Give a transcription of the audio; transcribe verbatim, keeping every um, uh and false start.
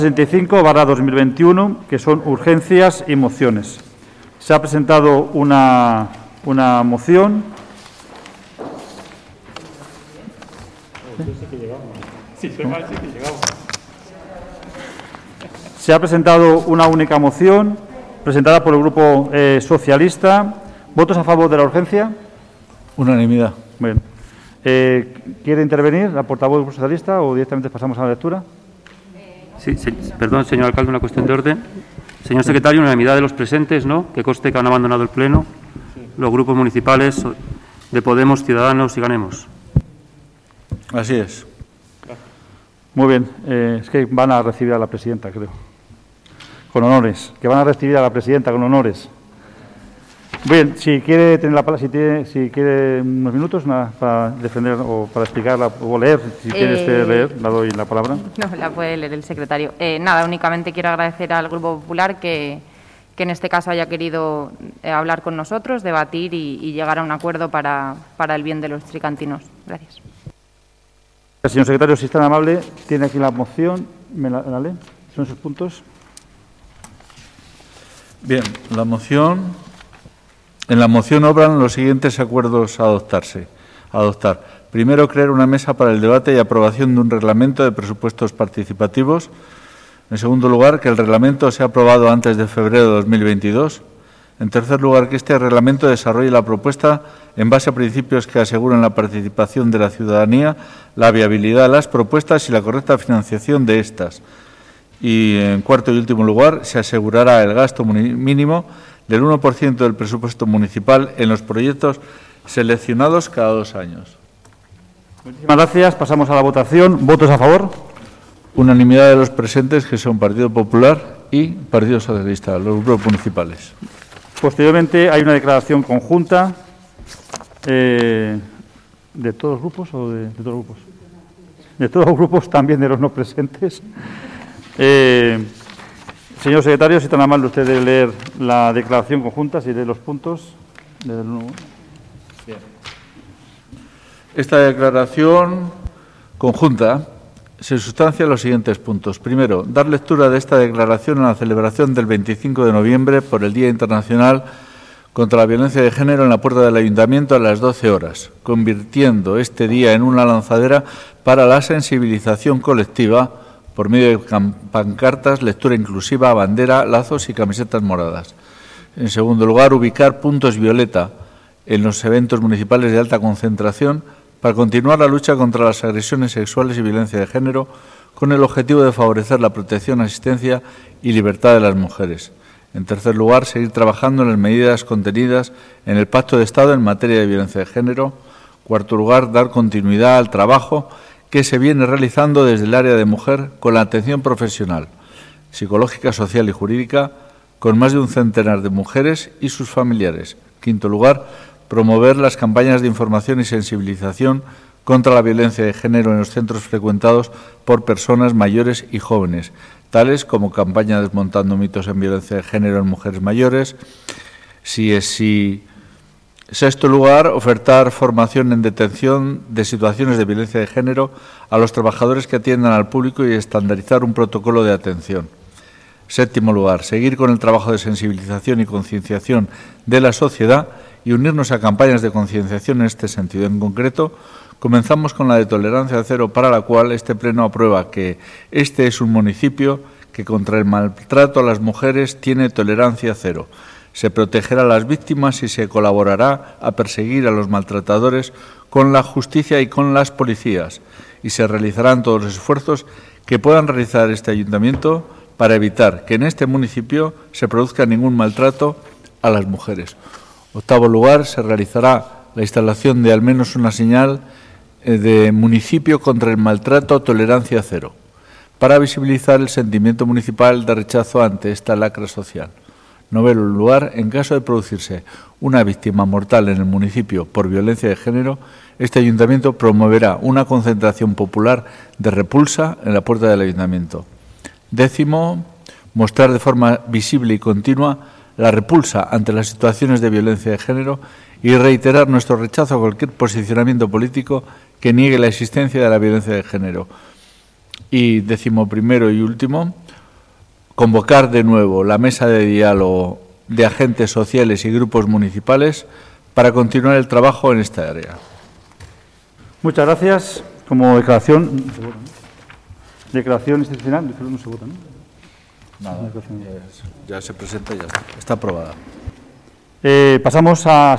sesenta y cinco barra dos mil veintiuno, que son urgencias y mociones. Se ha presentado una, una moción. Se ha presentado una única moción presentada por el Grupo eh, Socialista. ¿Votos a favor de la urgencia? Unanimidad. Bien. Eh, ¿Quiere intervenir la portavoz del Grupo Socialista o directamente pasamos a la lectura? Sí, sí, perdón, señor alcalde, una cuestión de orden. Señor secretario, unanimidad de los presentes, ¿no? Que conste que han abandonado el Pleno los grupos municipales de Podemos, Ciudadanos y Ganemos. Así es. Muy bien. Eh, es que van a recibir a la presidenta, creo. Con honores. Que van a recibir a la presidenta con honores. Bien, si quiere tener la palabra, si, tiene, si quiere unos minutos nada, para defender o para explicarla o leer, si eh, quiere usted leer, la doy la palabra. No, la puede leer el secretario. Eh, nada, únicamente quiero agradecer al Grupo Popular que, que en este caso haya querido eh, hablar con nosotros, debatir y, y llegar a un acuerdo para, para el bien de los tricantinos. Gracias. Señor secretario, si es tan amable, tiene aquí la moción, me la, la lee, son sus puntos. Bien, la moción... En la moción obran los siguientes acuerdos a adoptarse. A adoptar. Primero, crear una mesa para el debate y aprobación de un reglamento de presupuestos participativos. En segundo lugar, que el reglamento sea aprobado antes de febrero de dos mil veintidós. En tercer lugar, que este reglamento desarrolle la propuesta en base a principios que aseguren la participación de la ciudadanía, la viabilidad de las propuestas y la correcta financiación de estas. Y, en cuarto y último lugar, se asegurará el gasto mínimo del uno por ciento del presupuesto municipal en los proyectos seleccionados cada dos años. Muchísimas gracias. Pasamos a la votación. ¿Votos a favor? Unanimidad de los presentes, que son Partido Popular y Partido Socialista, los grupos municipales. Posteriormente hay una declaración conjunta eh, de todos los grupos o de, de todos los grupos. De todos los grupos, también de los no presentes. Eh, Señor secretario, si tan amable usted de leer la declaración conjunta, si lee los puntos. Bien. Esta declaración conjunta se sustancia en los siguientes puntos. Primero, dar lectura de esta declaración en la celebración del veinticinco de noviembre por el Día Internacional contra la Violencia de Género en la puerta del Ayuntamiento a las doce horas, convirtiendo este día en una lanzadera para la sensibilización colectiva por medio de pancartas, lectura inclusiva, bandera, lazos y camisetas moradas. En segundo lugar, ubicar puntos violeta en los eventos municipales de alta concentración para continuar la lucha contra las agresiones sexuales y violencia de género con el objetivo de favorecer la protección, asistencia y libertad de las mujeres. En tercer lugar, seguir trabajando en las medidas contenidas en el Pacto de Estado en materia de violencia de género. Cuarto lugar, dar continuidad al trabajo que se viene realizando desde el área de mujer con la atención profesional, psicológica, social y jurídica, con más de un centenar de mujeres y sus familiares. Quinto lugar, promover las campañas de información y sensibilización contra la violencia de género en los centros frecuentados por personas mayores y jóvenes, tales como campaña Desmontando mitos en violencia de género en mujeres mayores. Si es si Sexto lugar, ofertar formación en detención de situaciones de violencia de género a los trabajadores que atiendan al público y estandarizar un protocolo de atención. Séptimo lugar, seguir con el trabajo de sensibilización y concienciación de la sociedad y unirnos a campañas de concienciación en este sentido. En concreto, comenzamos con la de tolerancia cero, para la cual este Pleno aprueba que este es un municipio que contra el maltrato a las mujeres tiene tolerancia cero. Se protegerá a las víctimas y se colaborará a perseguir a los maltratadores con la justicia y con las policías, y se realizarán todos los esfuerzos que puedan realizar este ayuntamiento para evitar que en este municipio se produzca ningún maltrato a las mujeres. Octavo lugar, se realizará la instalación de al menos una señal de municipio contra el maltrato tolerancia cero, para visibilizar el sentimiento municipal de rechazo ante esta lacra social. Noveno lugar, en caso de producirse una víctima mortal en el municipio por violencia de género, este ayuntamiento promoverá una concentración popular de repulsa en la puerta del ayuntamiento. Décimo, mostrar de forma visible y continua la repulsa ante las situaciones de violencia de género y reiterar nuestro rechazo a cualquier posicionamiento político que niegue la existencia de la violencia de género. Y décimo primero y último, convocar de nuevo la mesa de diálogo de agentes sociales y grupos municipales para continuar el trabajo en esta área. Muchas gracias. Como declaración, declaración institucional, no se vota, ¿no? Nada, ya se presenta y ya está. Está aprobada. Eh, pasamos a